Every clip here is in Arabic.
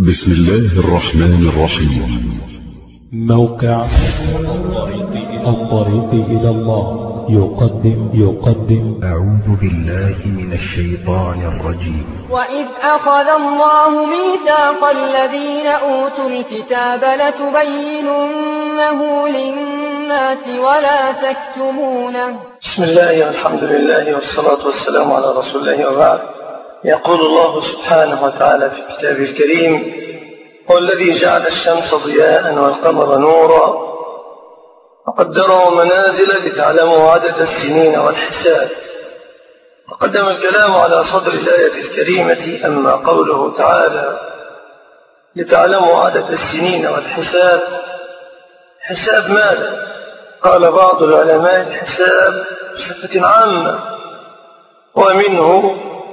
بسم الله الرحمن الرحيم. موقع الطريق إلى الله يقدم أعوذ بالله من الشيطان الرجيم. وإذ أخذ الله ميثاق الذين أوتوا الكتاب لتبيننه للناس ولا تكتمونه. بسم الله والحمد لله والصلاة والسلام على رسول الله وبعد. يقول الله سبحانه وتعالى في كتابه الكريم: هو الذي جعل الشمس ضياء والقمر نورا وقدره منازل لتعلموا عدد السنين والحساب. تقدم الكلام على صدر الآية الكريمة. أما قوله تعالى لتعلموا عدد السنين والحساب، حساب ماذا؟ قال بعض العلماء الحساب بصفة عامة، ومنه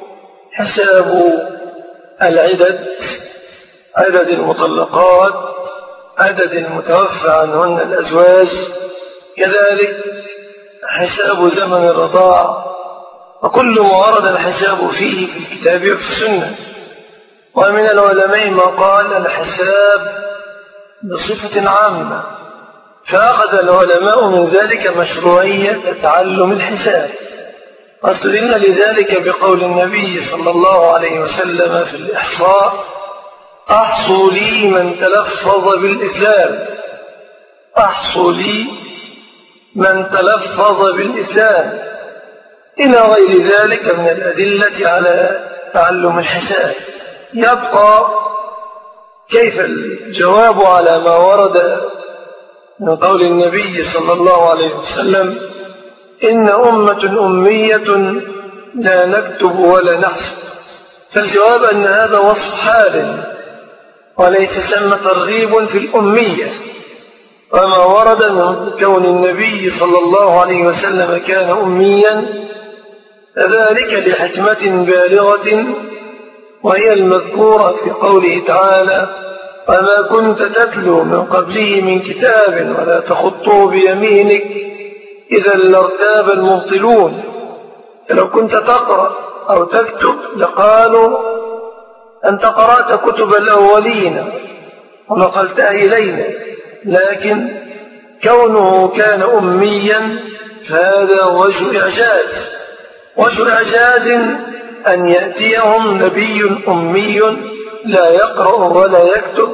حساب العدد، عدد المطلقات، عدد المتوفى عنهن الأزواج، كذلك حساب زمن الرضاع، وكل ما ورد الحساب فيه في الكتاب وفي السنة. ومن العلماء ما قال الحساب بصفة عامة، فأخذ العلماء من ذلك مشروعية تعلم الحساب، واستدل لذلك بقول النبي صلى الله عليه وسلم في الإحصاء: أحصوا لي من تلفظ بالإسلام، أحصوا لي من تلفظ بالإسلام، إلى غير ذلك من الأدلة على تعلم الحساب. يبقى كيف الجواب على ما ورد من قول النبي صلى الله عليه وسلم: إن أمة أمية لا نكتب ولا نحسب. فالجواب أن هذا وصف حال وليس ثم ترغيب في الأمية. وما ورد من كون النبي صلى الله عليه وسلم كان أميا ذلك لحكمة بالغة، وهي المذكورة في قوله تعالى: وما كنت تتلو من قبله من كتاب ولا تخطه بيمينك إذا لارتاب المبطلون. لو كنت تقرأ أو تكتب لقالوا أنت قرأت كتب الأولين ونقلتها إلينا، لكن كونه كان أميا فهذا وجه إعجاز. وجه إعجاز أن يأتيهم نبي أمي لا يقرأ ولا يكتب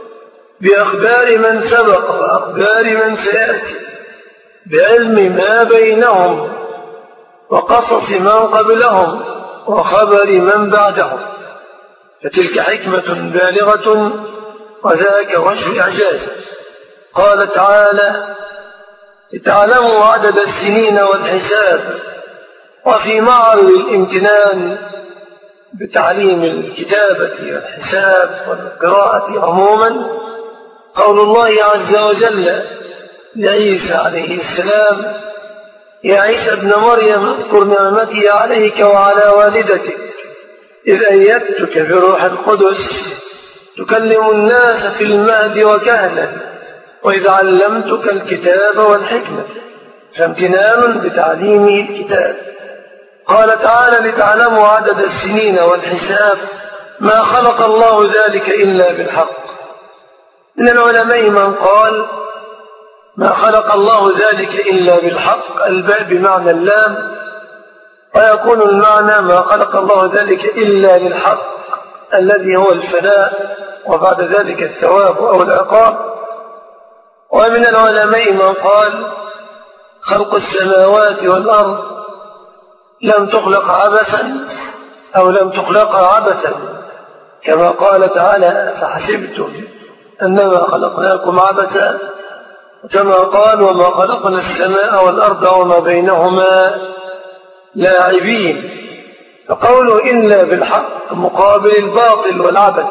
بأخبار من سبق وأخبار من سيأتي، بعلم ما بينهم وقصص من قبلهم وخبر من بعدهم، فتلك حكمة بالغة وذاك وجه إعجاز. قال تعالى: لتعلموا عدد السنين والحساب. وفي معرض الامتنان بتعليم الكتابة والحساب والقراءة عموما قول الله عز وجل لعيسى عليه السلام: يا عيسى ابن مريم اذكر نعمتي عليك وعلى والدتك إذ أيدتك بروح القدس تكلم الناس في المهد وكهلا وإذ علمتك الكتاب والحكمة. فامتنان بتعليمه الكتاب. قال تعالى: لتعلموا عدد السنين والحساب. ما خلق الله ذلك إلا بالحق. من العلماء من قال: ما خلق الله ذلك إلا بالحق، الباء بمعنى اللام، ويكون المعنى ما خلق الله ذلك إلا للحق الذي هو الفناء وبعد ذلك الثواب أو العقاب. ومن العلماء من قال: خلق السماوات والأرض لم تخلق عبثا أو لم تخلق عبثا، كما قال تعالى: فحسبتم أنما خلقناكم عبثا، كما قال: وما خلقنا السماء والأرض وما بينهما لاعبين. فقوله إلا بالحق مقابل الباطل والعبث،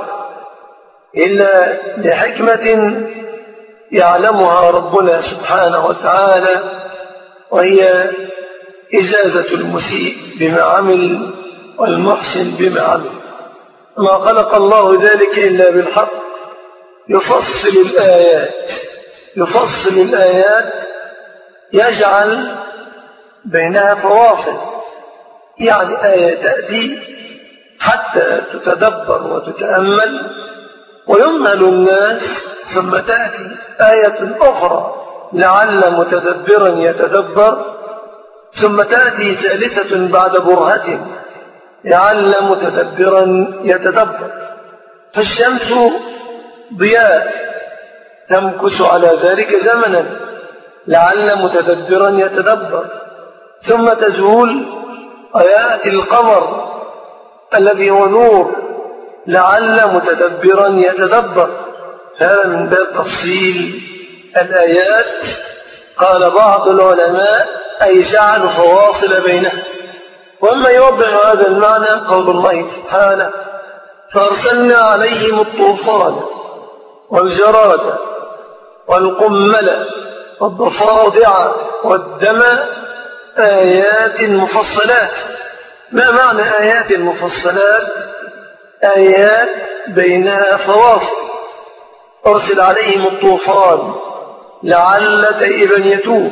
إلا لحكمة يعلمها ربنا سبحانه وتعالى، وهي إجازة المسيء بما عمل والمحسن بما عمل. ما خلق الله ذلك إلا بالحق. يفصل الآيات يجعل بينها فواصل، يعني آية تأتي حتى تتدبر وتتأمل ويمهل الناس ثم تأتي آية أخرى لعل متدبرا يتدبر، ثم تأتي ثالثة بعد برهة لعل متدبرا يتدبر. فالشمس ضياء تمكث على ذلك زمنا لعل متدبرا يتدبر، ثم تزول ويأتي القمر الذي هو نور لعل متدبرا يتدبر. هذا من باب تفصيل الآيات. قال بعض العلماء أي جعل فواصل بينها. وأما يوضح هذا المعنى قول الله سبحانه: فأرسلنا عليهم الطوفان والجراد والقمل والضفادع والدم آيات مفصلات. ما معنى آيات مفصلات؟ آيات بينها فواصل. أرسل عليهم الطوفان لعل تائبا يتوب،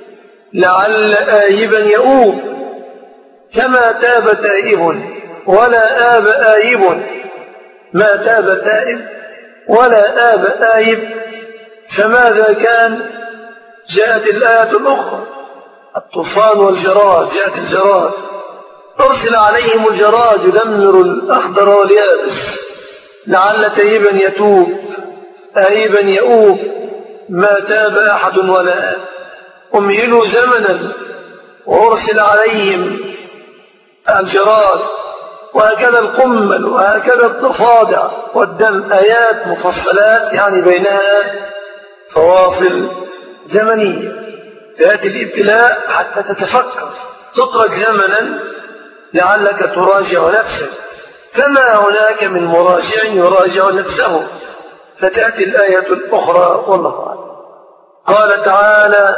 لعل آيبا يؤوب، كما تاب تائب ولا آب آيب، ما تاب تائب ولا آب آيب، فماذا كان؟ جاءت الآية الأخرى الطوفان والجراد، جاءت الجراد. أرسل عليهم الجراد يدمر الأخضر واليابس، لعل تائبا يتوب آيبا يؤوب، ما تاب أحد ولا آب. أمهلوا زمنا وأرسل عليهم الجراد، وهكذا القمل، وهكذا الضفادع والدم، آيات مفصلات يعني بينها فواصل زمنية. تأتي الابتلاء حتى تتفكر، تترك زمنا لعلك تراجع نفسك، فما هناك من مراجع يراجع نفسه. فتأتي الآية الأخرى والله أعلم. قال تعالى: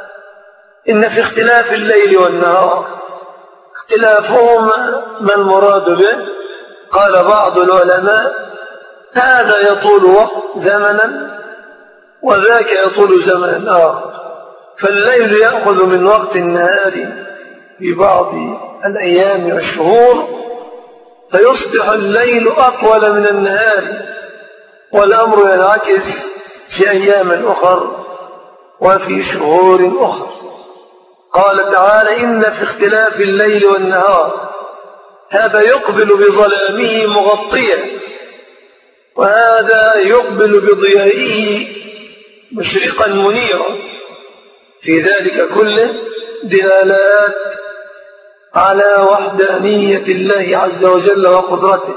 إن في اختلاف الليل والنهار. اختلافهما ما المراد به؟ قال بعض العلماء: هذا يطول زمنا وذاك يطول زمنا آخر، فالليل يأخذ من وقت النهار في بعض الأيام والشهور، فيصبح الليل أطول من النهار، والأمر ينعكس في أيام أخر وفي شهور أخر. قال تعالى: إن في اختلاف الليل والنهار، هذا يقبل بظلامه مغطيا، وهذا يقبل بضيائه مشرقا منيرا. في ذلك كله دلالات على وحدانية الله عز وجل وقدرته،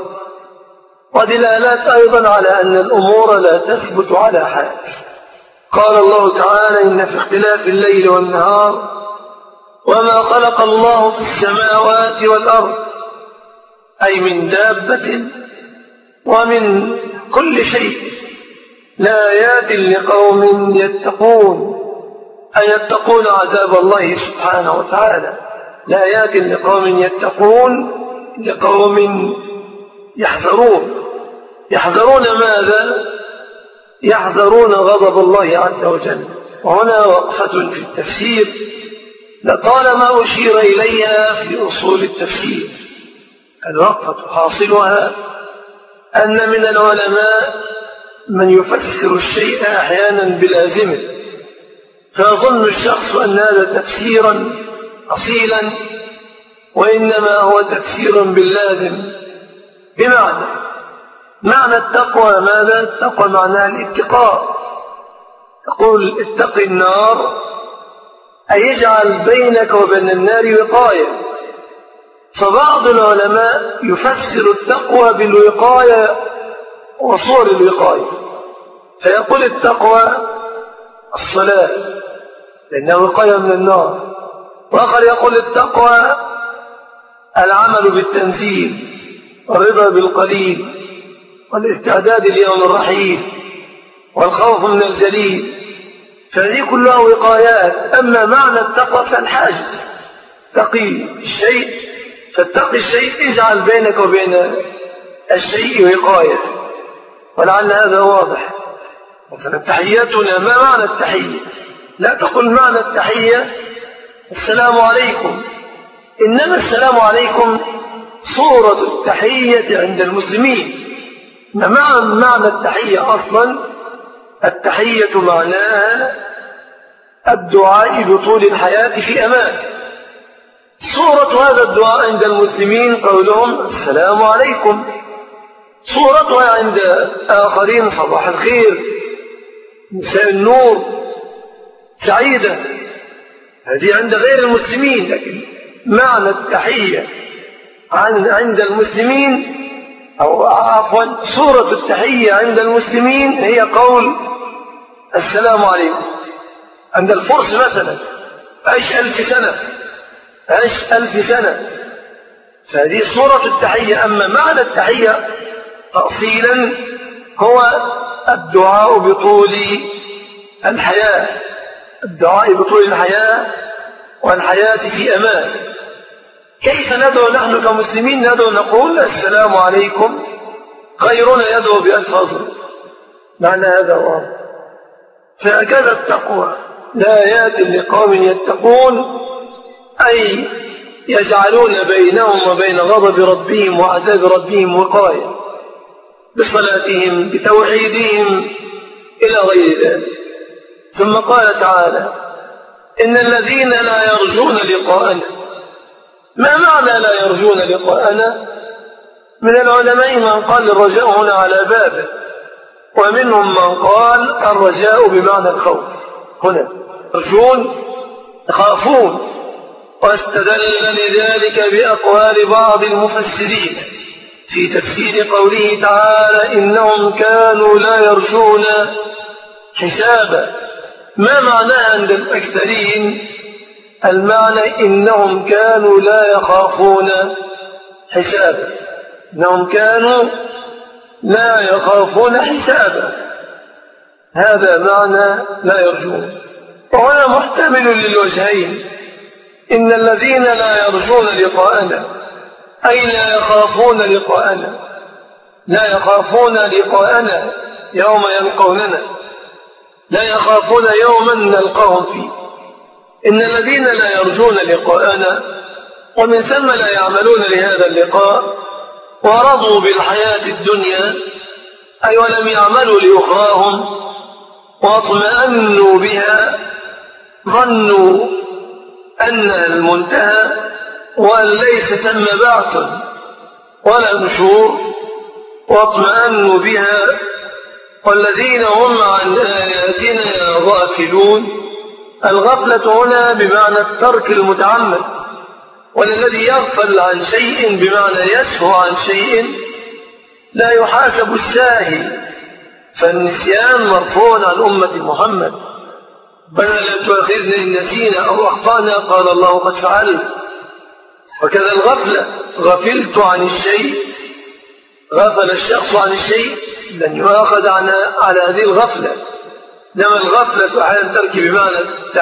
ودلالات أيضا على أن الأمور لا تثبت على حال. قال الله تعالى: إن في اختلاف الليل والنهار وما خلق الله في السماوات والأرض، أي من دابة ومن كل شيء، لآيات لقوم يتقون، أي يتقون عذاب الله سبحانه وتعالى. لآيات لقوم يتقون، لقوم يحذرون. يحذرون ماذا؟ يحذرون غضب الله عز وجل. وهنا وقفة في التفسير لطالما أشير إليها في أصول التفسير. الوقفة حاصلها أن من العلماء من يفسر الشيء أحيانا بلازمه، فيظن الشخص أن هذا تفسيرا أصيلا، وإنما هو تفسير باللازم. بمعنى معنى التقوى ماذا؟ التقوى معناها الاتقاء. تقول اتق النار، أي يجعل بينك وبين النار وقاية. فبعض العلماء يفسر التقوى بالوقاية وصور الوقاية، فيقول التقوى الصلاة لأنها وقاية من النار، وآخر يقول التقوى العمل بالتنزيل والرضا بالقليل والاستعداد ليوم الرحيل والخوف من الجليل، فهذه كلها وقايات. أما معنى التقوى فالحاجز، تقي الشيء، فاتقي الشيء اجعل بينك وبين الشيء وقاية. ولعل هذا واضح. مثلا تحياتنا، ما معنى التحية؟ لا تقل معنى التحية السلام عليكم، إنما السلام عليكم صورة التحية عند المسلمين، معنى التحية أصلا، التحية معناها الدعاء بطول الحياة في أمان. صورة هذا الدعاء عند المسلمين قولهم السلام عليكم، صورتها عند آخرين صباح الخير، مساء النور، سعيدة. هذه عند غير المسلمين، لكن معنى التحية عند المسلمين، أو عفوا صورة التحية عند المسلمين هي قول السلام عليكم. عند الفرس مثلا عيش 1000 سنة، عيش 1000 سنة، فهذه صورة التحية. أما معنى التحية تأصيلا هو الدعاء بطول الحياة، الدعاء بطول الحياة والحياة في أمان. كيف ندعو نحن كمسلمين؟ ندعو نقول السلام عليكم، غيرنا يدعو بألفاظ معنى هذا واضح. فهكذا التقوى لا يأتي لقوم يتقون، أي يجعلون بينهم وبين غضب ربهم وعذاب ربهم وقاية بصلاتهم بتوحيدهم إلى غير ذلك. ثم قال تعالى إن الذين لا يرجون لقاءنا. ما معنى لا يرجون لقاءنا؟ من العلماء من قال الرجاء هنا على بابه، ومنهم من قال الرجاء بمعنى الخوف. هنا يرجون يخافون، واستدل لذلك بأقوال بعض المفسرين في تفسير قوله تعالى إنهم كانوا لا يرجون حسابا. ما معناه عند الأكثرين؟ المعنى إنهم كانوا لا يخافون حسابا، إنهم كانوا لا يخافون حسابا، هذا معنى لا يرجون. وهنا محتمل للوجهين، إن الذين لا يرجون لقاءنا أي لا يخافون لقاءنا، لا يخافون لقاءنا يوم يلقوننا، لا يخافون يوما نلقاهم فيه. إن الذين لا يرجون لقاءنا ومن ثم لا يعملون لهذا اللقاء ورضوا بالحياة الدنيا، أي ولم يعملوا لأخراهم واطمأنوا بها، ظنوا أن المنتهى وأن ليس ثم بعث ولا نشور، واطمأنوا بها. والذين هم عن آياتنا غافلون. الغفلة هنا بمعنى الترك المتعمد، والذي يغفل عن شيء بمعنى يسهو عن شيء لا يحاسب الساهل، فالنسيان مرفوع عن أمة محمد. بل لا تؤاخذنا إن نسينا أو أخطأنا، قال الله قد فعلت. وكذا الغفلة، غفلت عن الشيء، غفل الشخص عن الشيء لن يؤاخذ على هذه الغفلة. إنما الغفلة أحيانا ترك بمعنى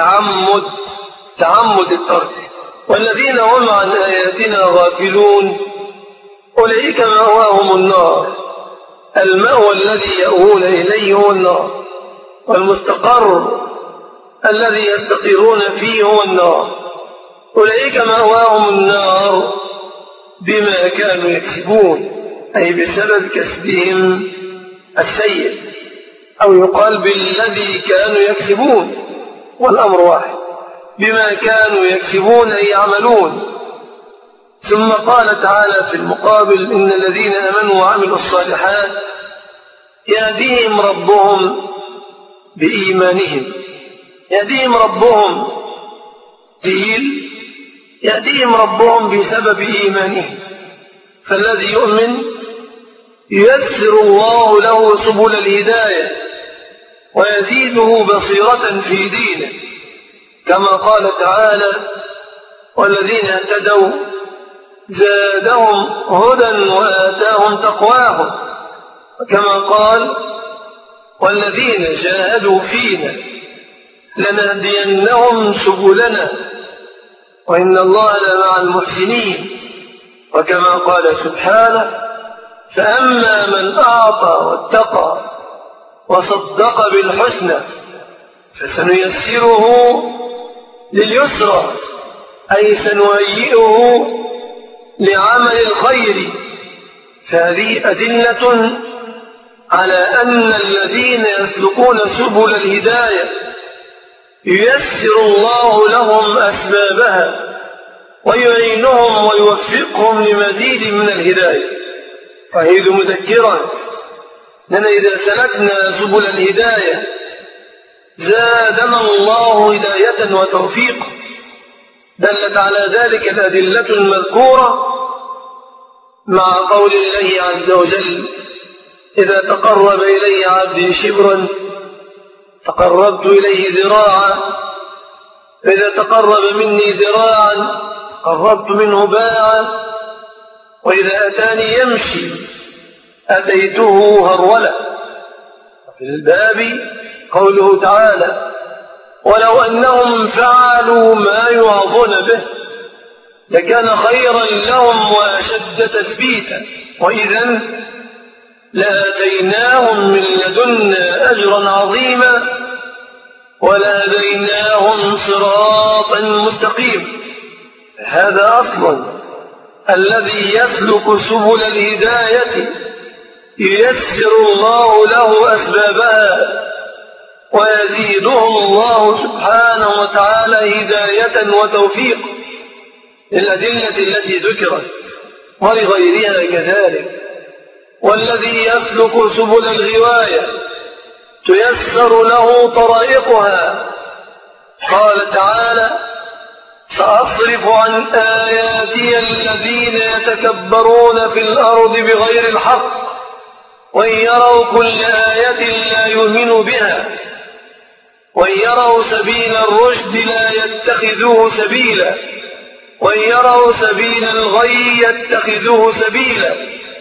تعمد الترك. والذين هم عن آياتنا غافلون أولئك مأواهم النار. المأوى الذي يأوون إليه هو النار، والمستقر الذي يستقرون فيه هو النار. أولئك مأواهم النار بما كانوا يكسبون، أي بسبب كسبهم السيء، أو يقال بالذي كانوا يكسبون، والأمر واحد، بما كانوا يكسبون أي يعملون. ثم قال تعالى في المقابل إن الذين آمنوا وعملوا الصالحات يهديهم ربهم بإيمانهم. يهديهم ربهم جيل، يهديهم ربهم بسبب إيمانهم. فالذي يؤمن ييسر الله له سبل الهداية ويزيده بصيرة في دينه، كما قال تعالى والذين اهتدوا زادهم هدى وآتاهم تقواهم، وكما قال والذين جاهدوا فينا لنهدينهم سبلنا وإن الله لمع المحسنين. وكما قال سبحانه فأما من أعطى واتقى وصدق بالحسنى فسنيسره لليسرى، أي سنهيئه لعمل الخير. فهذه أدلة على أن الذين يسلكون سبل الهداية ييسر الله لهم أسبابها ويعينهم ويوفقهم لمزيد من الهداية. فهذا مذكرا أننا إذا سلكنا سبل الهداية زادنا الله هداية وتوفيقا. دلت على ذلك الأدلة المذكورة مع قول الله عز وجل: إذا تقرب إلي عبدي شبرا تقربت إليه ذراعا، فإذا تقرب مني ذراعا تقربت منه باعا، وإذا أتاني يمشي أتيته هرولا. في الباب قوله تعالى: ولو أنهم فعلوا ما يوعظون به لكان خيرا لهم وأشد تثبيتا، وإذا لآتيناهم من لدنا أجرا عظيما ولهديناهم صراطا مستقيما. هذا أصلا الذي يسلك سبل الهداية ييسر الله له أسبابها ويزيدهم الله سبحانه وتعالى هداية وتوفيق للأدلة التي ذكرت ولغيرها كذلك. والذي يسلك سبل الغواية تيسر له طرائقها. قال تعالى: سأصرف عن آياتي الذين يتكبرون في الأرض بغير الحق وإن يروا كل آية لا يؤمنوا بها وإن يروا سبيل الرشد لا يتخذوه سبيلا وإن يروا سبيل الغي يتخذوه سبيلا.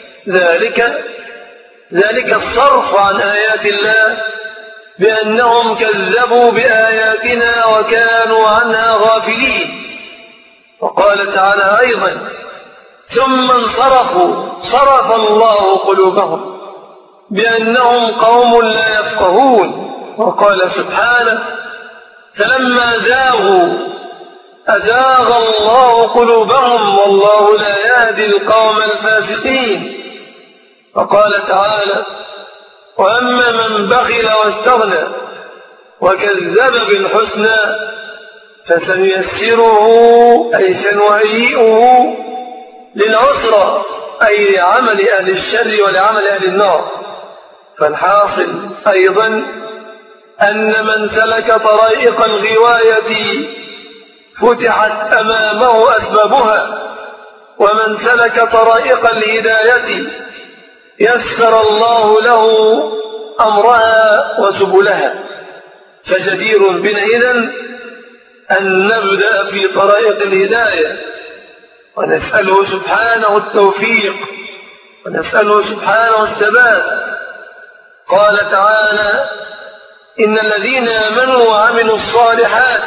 ذلك الصرف عن آيات الله بأنهم كذبوا بآياتنا وكانوا عنها غافلين. وقال تعالى أيضا: ثم انصرفوا صرف الله قلوبهم بأنهم قوم لا يفقهون. وقال سبحانه: فلما زاغوا أزاغ الله قلوبهم والله لا يهدي القوم الفاسقين. وقال تعالى: وأما من بخل واستغنى وكذب بالحسنى فسنيسره أي سنهيئه للعسرى، أي عمل أهل الشر ولعمل أهل النار. فالحاصل أيضا أن من سلك طريق الغواية فتحت أمامه أسبابها، ومن سلك طريق الهداية يسر الله له أمرها وسبلها. فجدير بنا إذن أن نبدأ في طريق الهداية ونسأله سبحانه التوفيق ونسأله سبحانه الثبات. قال تعالى: إن الذين آمنوا وعملوا الصالحات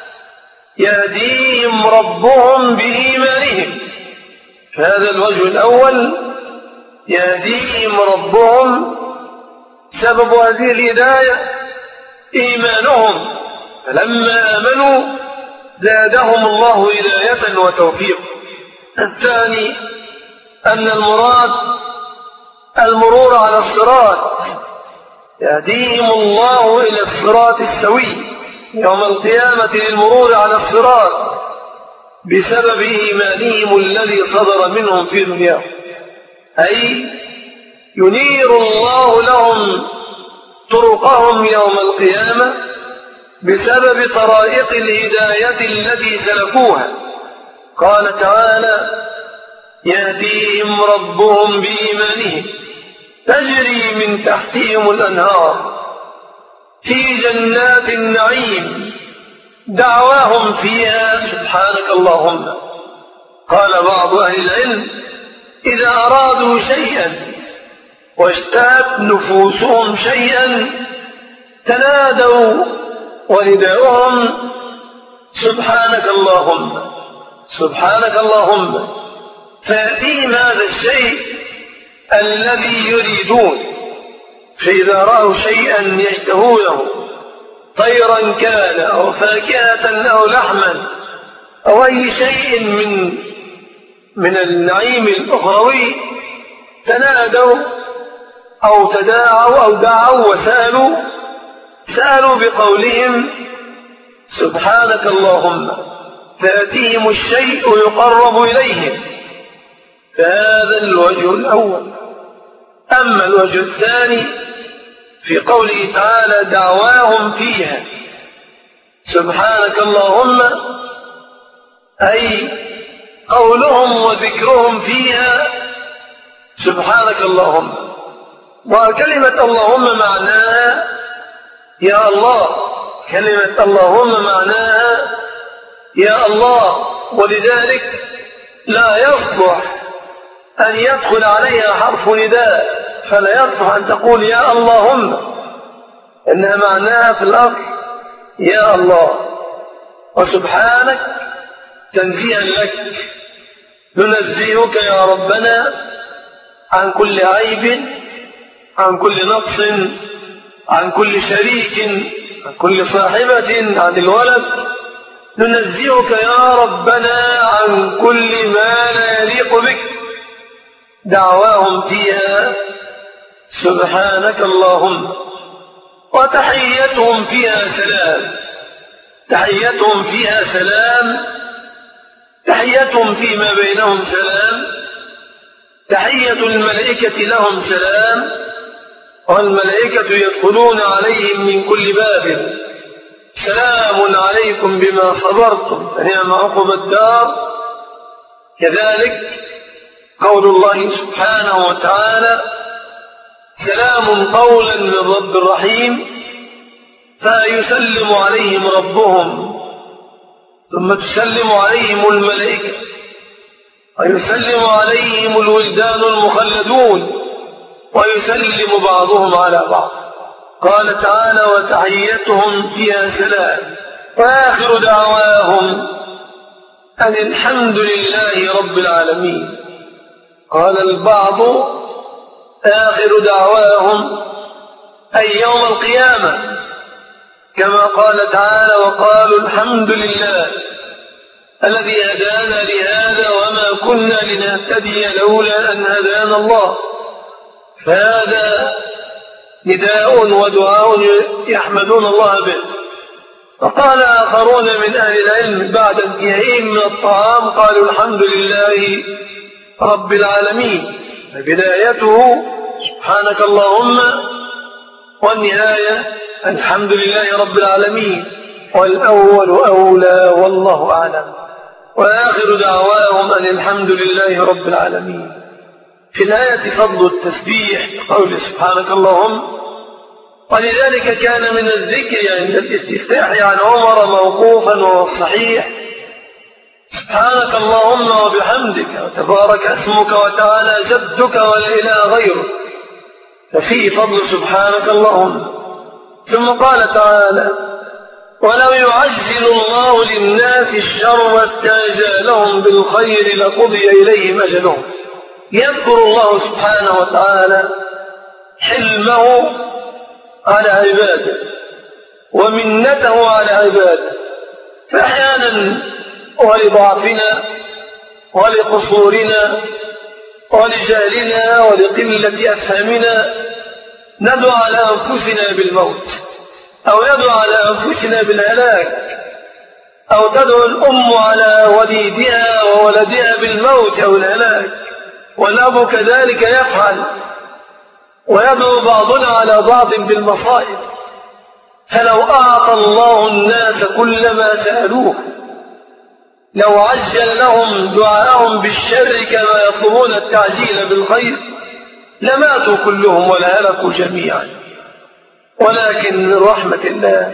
يهديهم ربهم بإيمانهم. فهذا الوجه الأول، يهديهم ربهم، سبب هذه الهداية إيمانهم، فلما آمنوا زادهم الله هداية وتوفيق. الثاني أن المراد المرور على الصراط، يهديهم الله إلى الصراط السوي يوم القيامة للمرور على الصراط بسبب إيمانهم الذي صدر منهم في دنياهم، أي ينير الله لهم طرقهم يوم القيامة بسبب طرائق الهداية التي سلكوها. قال تعالى: يهديهم ربهم بإيمانهم تجري من تحتهم الأنهار في جنات النعيم دعواهم فيها سبحانك اللهم. قال بعض أهل العلم: إذا أرادوا شيئا واشتهت نفوسهم شيئا تنادوا ونداؤهم سبحانك اللهم سبحانك اللهم، فيأتيهم هذا الشيء الذي يريدون. فإذا رأوا شيئا يشتهونه، طيرا كان أو فاكهة أو لحما أو أي شيء من النعيم الأخروي، تنادوا أو تداعوا أو دعوا وسألوا بقولهم سبحانك اللهم، فيأتيهم الشيء يقرب إليهم. فهذا الوجه الأول. أما الوجه الثاني في قوله تعالى دعواهم فيها سبحانك اللهم، أي قولهم وذكرهم فيها سبحانك اللهم. وكلمة اللهم معناها يا الله، كلمة اللهم معناها يا الله، ولذلك لا يصلح أن يدخل عليها حرف نداء، فلا يصلح أن تقول يا اللهم، إنها معناها في الأصل يا الله. وسبحانك تنزيها لك، ننزهك يا ربنا عن كل عيب، عن كل نقص، عن كل شريك، عن كل صاحبة، عن الولد. ننزهك يا ربنا عن كل ما لا يليق بك. دعواهم فيها سبحانك اللهم، وتحيتهم فيها سلام. تحيتهم فيها سلام، تحيتهم فيما بينهم سلام، تحية الملائكة لهم سلام، والملائكة يدخلون عليهم من كل باب سلام عليكم بما صبرتم فنعم عقبى الدار. كذلك قول الله سبحانه وتعالى سلام قولا من رب رحيم، فيسلم عليهم ربهم، ثم تسلم عليهم الملائكة، ويسلم عليهم الولدان المخلدون، ويسلم بعضهم على بعض. قال تعالى وتحيتهم فيها سلام، وآخر دعواهم أن الحمد لله رب العالمين. قال البعض آخر دعواهم أي يوم القيامة، كما قال تعالى وقالوا الحمد لله الذي هدانا لهذا وما كنا لنهتدي لولا أن هدانا الله. فهذا نداء ودعاء يحمدون الله به. وقال آخرون من أهل العلم بعد انتهائهم من الطعام قالوا الحمد لله رب العالمين، بدايته سبحانك اللهم، والنهاية الحمد لله رب العالمين، والأول أولى والله أعلم. وآخر دعواهم أن الحمد لله رب العالمين. في الآية فضل التسبيح قول سبحانك اللهم، ولذلك كان من الذكر عند الاستفتاح عن عمر موقوفا وهو الصحيح سبحانك اللهم وبحمدك وتبارك اسمك وتعالى جدك ولا إله غيرك، ففيه فضل سبحانك اللهم. ثم قال تعالى ولو يعجل الله للناس الشر استعجالهم بالخير لقضي إليهم أجلهم. يذكر الله سبحانه وتعالى حلمه على عباده ومنته على عباده، فأحيانا ولضعفنا ولقصورنا ولجهلنا ولقلة أفهامنا ندعو على أنفسنا بالموت، أو ندعو على أنفسنا بالهلاك، أو تدعو الأم على وليدها وولدها بالموت أو الهلاك، والأب كذلك يفعل، ويدعو بعضنا على بعض بالمصائب. فلو أعطى الله الناس كل ما سألوه، لو عجل لهم دعاءهم بالشر كما يطلبون التعجيل بالخير لماتوا كلهم ولا هلكوا جميعا. ولكن من رحمة الله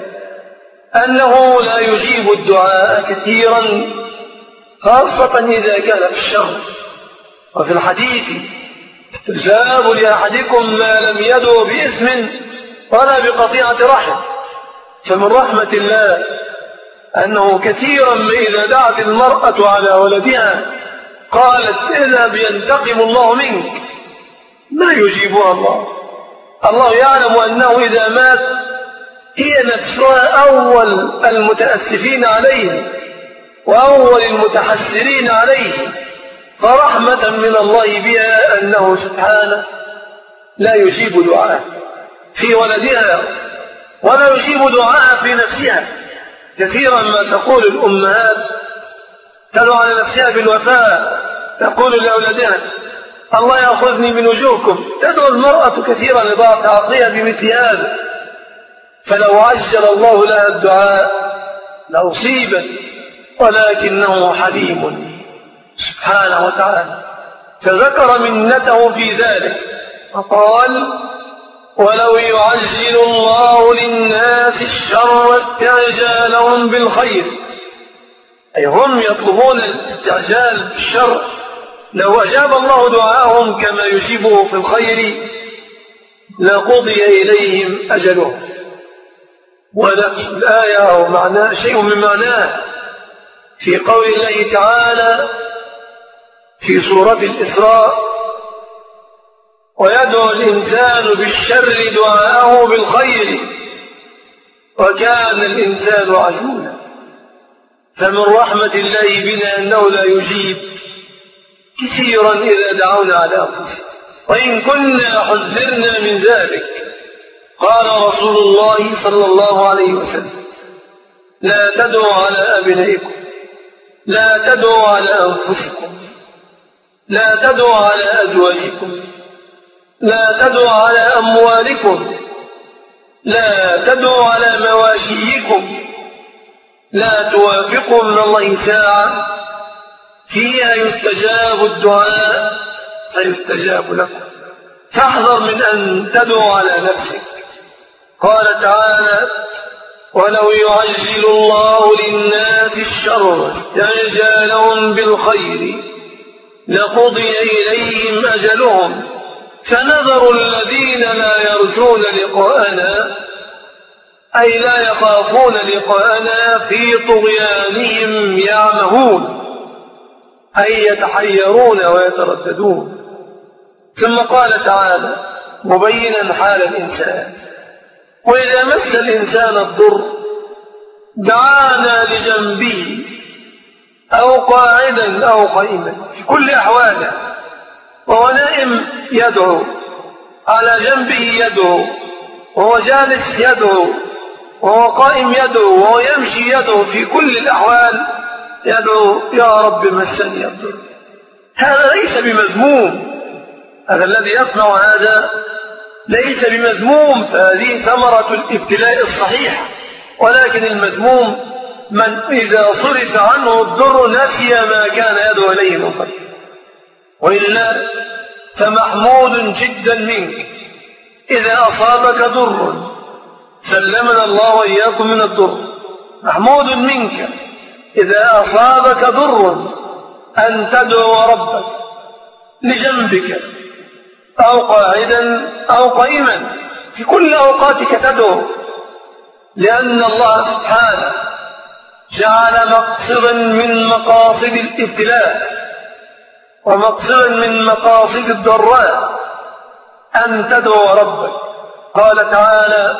أنه لا يجيب الدعاء كثيرا، خاصة إذا كان في الشر. وفي الحديث استجاب لأحدكم ما لم يدعو بإثم ولا بقطيعة رحم. فمن رحمة الله أنه كثيرا ما إذا دعت المرأة على ولدها قالت اذهب ينتقم الله منك ما يجيبها الله. الله يعلم أنه إذا مات هي نفسها أول المتأسفين عليه وأول المتحسرين عليه، فرحمة من الله بها أنه سبحانه لا يجيب دعاء في ولدها ولا يجيب دعاء في نفسها. كثيرا ما تقول الأمهات تدعو على نفسها بالوفاء، تقول لأولادها الله يأخذني من وجوهكم. تدعو المرأة كثيرا لضعف عقلها بمثل هذا، فلو عجل الله لها الدعاء لأصيبت، ولكنه حليم سبحانه وتعالى. فذكر منته في ذلك فقال ولو يعجل الله للناس الشر استعجالهم بالخير، أي هم يطلبون الاستعجال بالشر، لو أجاب الله دعاءهم كما يجيبه في الخير لقضي إليهم أجلهم. ونفس الآية أو معناه شيء من معناه في قول الله تعالى في سورة الإسراء ويدعو الإنسان بالشر دعاءه بالخير وكان الإنسان عجولا. فمن رحمة الله بنا أنه لا يجيب كثيرا إذا دعونا على أنفسنا، وإن كنا حذرنا من ذلك. قال رسول الله صلى الله عليه وسلم لا تدعوا على أبنائكم، لا تدعوا على أنفسكم، لا تدعوا على أزواجكم، لا تدعوا على أموالكم، لا تدعوا على مواشيكم، لا توافقوا من الله ساعة فيها يستجاب الدعاء فيستجاب لكم. فاحذر من أن تدعو على نفسك. قال تعالى ولو يعجل الله للناس الشر استعجالهم بالخير لقضي إليهم أجلهم فنذر الذين لا يرجون لقاءنا، أي لا يخافون لقاءنا في طغيانهم يعمهون، أي يتحيرون ويترددون. ثم قال تعالى مبينا حال الإنسان وإذا مس الإنسان الضر دعانا لجنبه أو قاعدا أو قائما في كل أحواله، وهو نائم يدعو، على جنبه يدعو، وهو جالس يدعو، وهو قائم يدعو، وهو يمشي يدعو، في كل الأحوال يدعو يا رب مسني الضر. هذا ليس بمذموم، هذا الذي يصنع هذا ليس بمذموم، فهذه ثمرة الابتلاء الصحيح. ولكن المذموم من إذا صرف عنه الضر نسي ما كان يدعو إليه من قبل. وإلا فمحمود جدا منك إذا أصابك ضر، سلمنا الله وإياكم من الضر، محمود منك إذا أصابك ضر أن تدعو ربك لجنبك أو قاعدا أو قائما، في كل أوقاتك تدعو، لأن الله سبحانه جعل مقصدا من مقاصد الابتلاء ومقصدا من مقاصد الضراء أن تدعو ربك. قال تعالى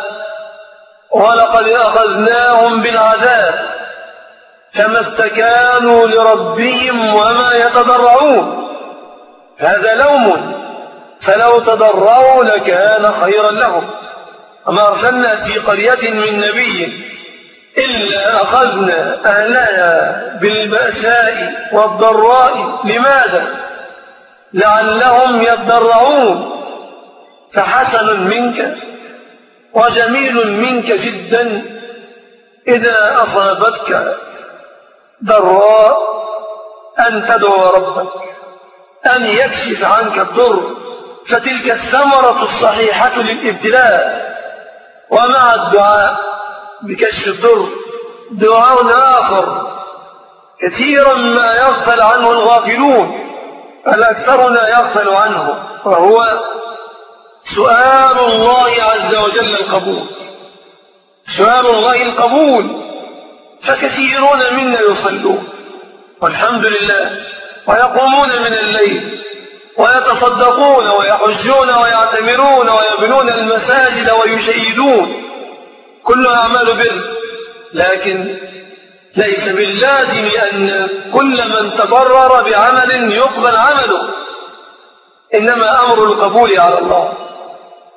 ولقد أخذناهم بالعذاب فما استكانوا لربهم وما يتضرعون، هذا لوم، فلو تضرعوا لكان خيرا لهم. وما أرسلنا في قرية من نبي إلا أخذنا أهلها بالبأساء والضراء. لماذا؟ لعلهم يتضرعون. فحسن منك وجميل منك جدا إذا أصابتك ضراء أن تدعو ربك أن يكشف عنك الضر، فتلك الثمرة الصحيحة للابتلاء. ومع الدعاء بكشف الضر دعاء آخر كثيرا ما يغفل عنه الغافلون، الأكثرنا يغفل عنه، وهو سؤال الله عز وجل القبول. سؤال الله القبول، فكثيرون منا يصلون والحمد لله ويقومون من الليل ويتصدقون ويحجون ويعتمرون ويبنون المساجد ويشيدون، كل أعمال بر، لكن ليس باللازم أن كل من تبرر بعمل يقبل عمله، إنما أمر القبول على الله.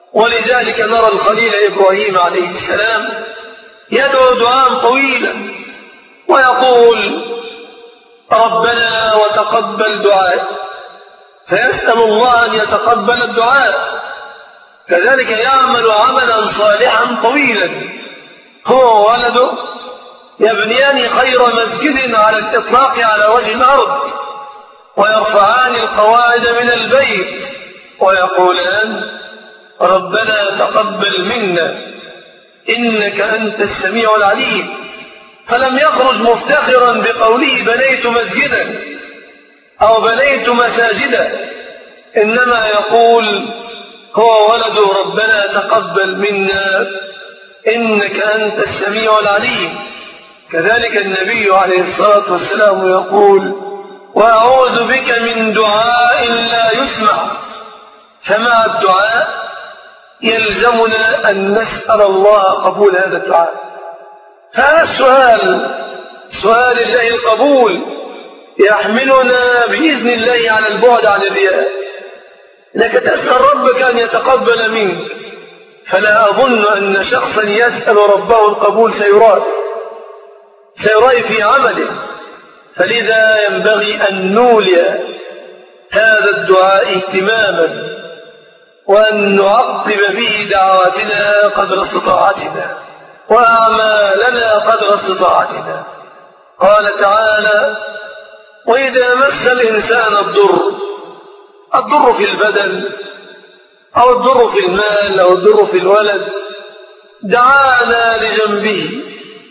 ولذلك نرى الخليل إبراهيم عليه السلام يدعو دعاء طويلا ويقول ربنا وتقبل دعاء، فيسأل الله أن يتقبل الدعاء. كذلك يعمل عملا صالحا طويلا هو وولده يبنيان خير مسجد على الإطلاق على وجه الأرض، ويرفعان القواعد من البيت ويقولان ربنا تقبل منا إنك أنت السميع العليم. فلم يخرج مفتخرا بقوله بنيت مسجدا أو بنيت مساجدا، إنما يقول هو ولد ربنا تقبل منا إنك أنت السميع العليم. كذلك النبي عليه الصلاة والسلام يقول وأعوذ بك من دعاء لا يسمع. فمع الدعاء يلزمنا أن نسأل الله قبول هذا الدعاء. هذا سؤال الله القبول يحملنا بإذن الله على البعد عن الرياء، لك تسأل ربك أن يتقبل منك، فلا أظن أن شخصا يسأل ربه القبول سيرى في عمله. فلذا ينبغي أن نولي هذا الدعاء اهتماما، وأن نعقب به دعواتنا قدر استطاعتنا وأعمالنا قدر استطاعتنا. قال تعالى وإذا مس الإنسان الضر في البدن أو الضر في المال أو الضر في الولد دعانا لجنبه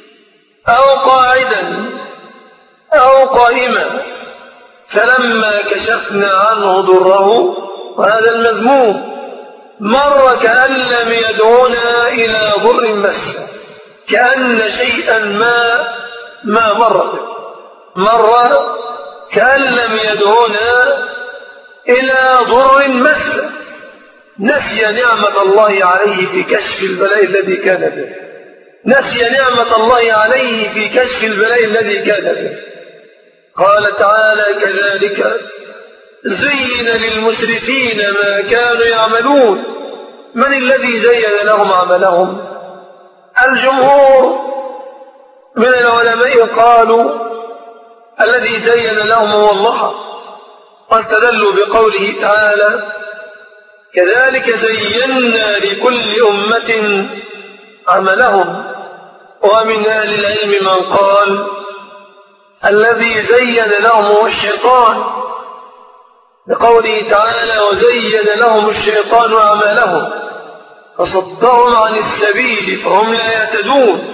أو قاعدا أو قائما، فلما كشفنا عنه ضره، وهذا المذموم، مر كأن لم يدعونا إلى ضر مسه، كأن شيئا ما مر كأن لم يدعونا إلى ضر مسه، نسي نعمة الله عليه في كشف البلاء الذي كان به، نسي نعمة الله عليه في كشف البلاء الذي كان به. قال تعالى كذلك زين للمسرفين ما كانوا يعملون. من الذي زين لهم عملهم؟ الجمهور من العلماء قالوا الذي زين لهم هو الله، واستدلوا بقوله تعالى كذلك زينا لكل أمة عملهم. ومن أهل العلم من قال الذي زين لهم هو الشيطان، بقوله تعالى وزين لهم الشيطان أعمالهم فصدهم عن السبيل فهم لا يهتدون.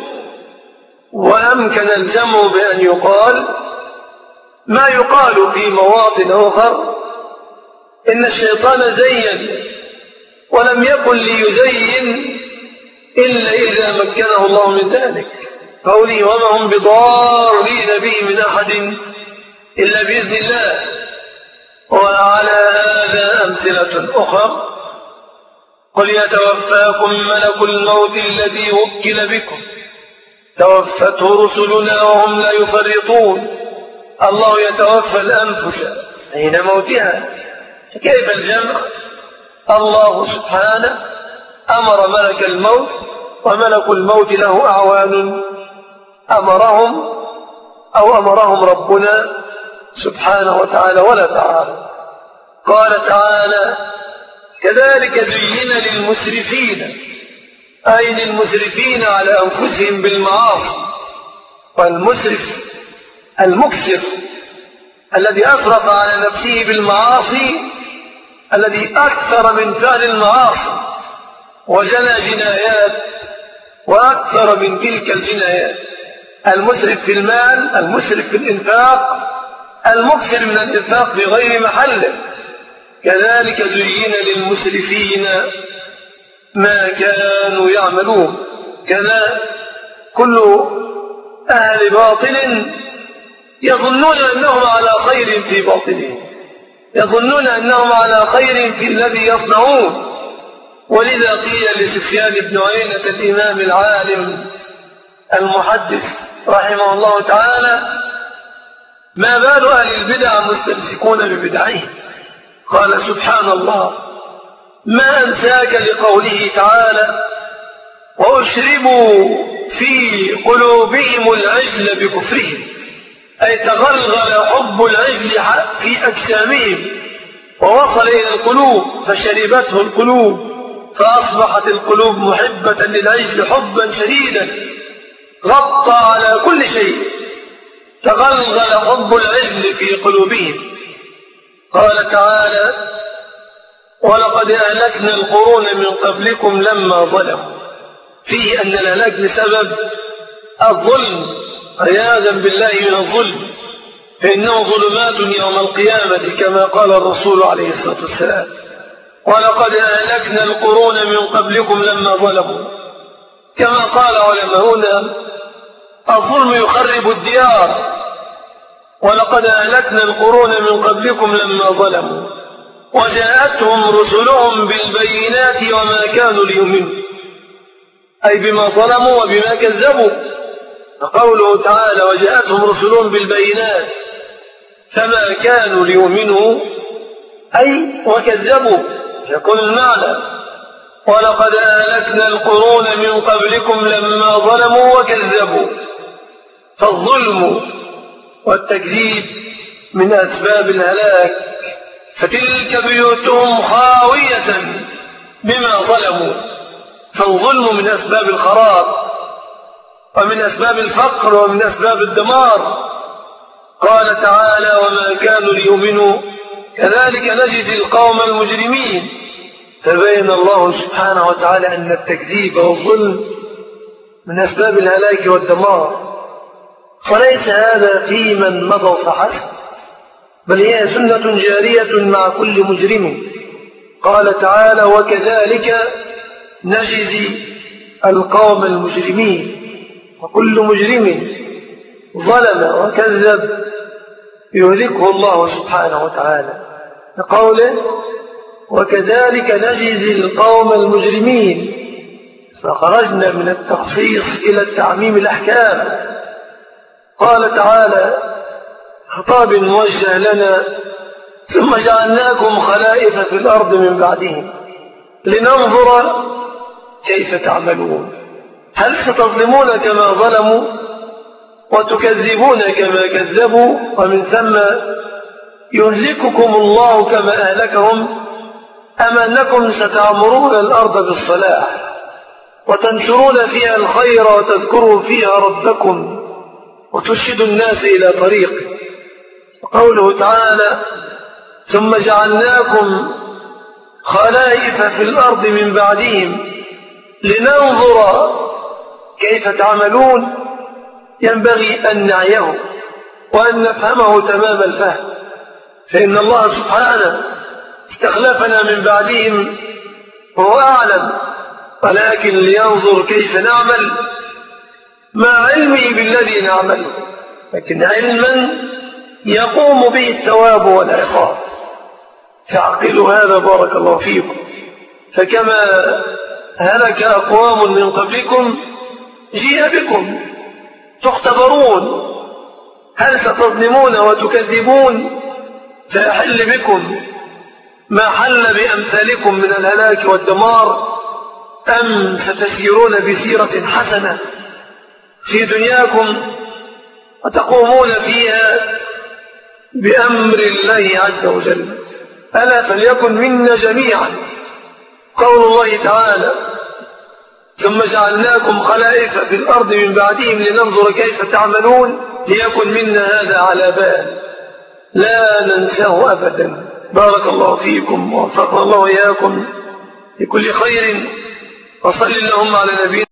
وأمكن الجمع بأن يقال ما يقال في مواطن أخرى إن الشيطان زين ولم يكن ليزين إلا إذا مكنه الله من ذلك، قوله وما هم بضارين به من أحد إلا بإذن الله. وعلى هذا أمثلة أخرى قل يتوفاكم ملك الموت الذي وكل بكم توفته رسلنا وهم لا يفرطون. الله يتوفى الأنفس حين موتها، كيف الجمع؟ الله سبحانه أمر ملك الموت، وملك الموت له أعوان أمرهم ربنا سبحانه وتعالى ولا تعالى. قال تعالى كذلك زين للمسرفين، أي للمسرفين على أنفسهم بالمعاصي. والمسرف المكثر الذي أسرف على نفسه بالمعاصي، الذي أكثر من فعل المعاصي وجنى جنايات وأكثر من تلك الجنايات. المسرف في المال، المسرف في الإنفاق، المكثر من الإنفاق بغير محله. كذلك زين للمسرفين ما كانوا يعملون. كذا كل أهل باطل يظنون أنهم على خير في باطلهم، يظنون أنهم على خير في الذي يصنعون. ولذا قيل لسفيان بن عيينة الإمام العالم المحدث رحمه الله تعالى ما بال أهل البدع مستمسكون ببدعهم؟ قال سبحان الله ما أنساك لقوله تعالى وأشربوا في قلوبهم العجل بكفرهم، أي تغلغل حب العجل في أجسامهم ووصل إلى القلوب فشربته القلوب، فأصبحت القلوب محبة للعجل حبا شديدا غطى على كل شيء، تغلغل حب العجل في قلوبهم. قال تعالى ولقد أهلكنا القرون من قبلكم لما ظلموا، فيه أن الهلاك بسبب الظلم عياذا بالله من الظلم، فإنه ظلمات يوم القيامة كما قال الرسول عليه الصلاة والسلام ولقد أهلكنا القرون من قبلكم لما ظلموا، كما قال علماؤنا الظلم يخرب الديار، ولقد أهلكنا القرون من قبلكم لما ظلموا وجاءتهم رسلهم بالبينات وما كانوا ليؤمنوا، أي بما ظلموا وبما كذبوا. فقوله تعالى وجاءتهم رسلهم بالبينات فما كانوا ليؤمنوا أي وكذبوا، يكون المعنى ولقد أهلكنا القرون من قبلكم لما ظلموا وكذبوا. فالظلم والتكذيب من أسباب الهلاك، فتلك بيوتهم خاوية بما ظلموا، فالظلم من أسباب الخراب ومن أسباب الفقر ومن أسباب الدمار. قال تعالى وما كانوا ليؤمنوا كذلك نجزي القوم المجرمين، فبين الله سبحانه وتعالى أن التكذيب والظلم من أسباب الهلاك والدمار، فليس هذا في من مضوا فحسب، بل هي سنة جارية مع كل مجرم. قال تعالى وكذلك نجزي القوم المجرمين، وكل مجرم ظلم وكذب يهلكه الله سبحانه وتعالى، بقوله وكذلك نجزي القوم المجرمين، فخرجنا من التخصيص إلى التعميم الأحكام. قال تعالى خطاب موجه لنا ثم جعلناكم خلائف في الأرض من بعدهم لننظر كيف تعملون، هل ستظلمون كما ظلموا وتكذبون كما كذبوا ومن ثم يهلككم الله كما أهلكهم، أم أنكم ستعمرون الأرض بالصلاح وتنشرون فيها الخير وتذكروا فيها ربكم وترشدوا الناس إلى طريقه. وقوله تعالى ثم جعلناكم خلائف في الأرض من بعدهم لننظر كيف تعملون، ينبغي أن نعيه وأن نفهمه تمام الفهم، فإن الله سبحانه استخلفنا من بعدهم وهو أعلم، ولكن لينظر كيف نعمل مع علمه بالذي نعمله، لكن علما يقوم به الثواب والعقاب. فاعقلوا هذا بارك الله فيكم، فكما هلك أقوام من قبلكم جيء بكم تختبرون، هل ستظلمون وتكذبون فيحل بكم ما حل بأمثالكم من الهلاك والدمار، أم ستسيرون بسيرة حسنة في دنياكم وتقومون فيها بأمر الله عز وجل؟ ألا فليكن منا جميعا قول الله تعالى ثم جعلناكم خلائف في الأرض من بعدهم لننظر كيف تعملون، ليكن منا هذا على بال لا ننساه أبدا. بارك الله فيكم ووفقنا الله وإياكم لكل خير، وصل اللهم على نبينا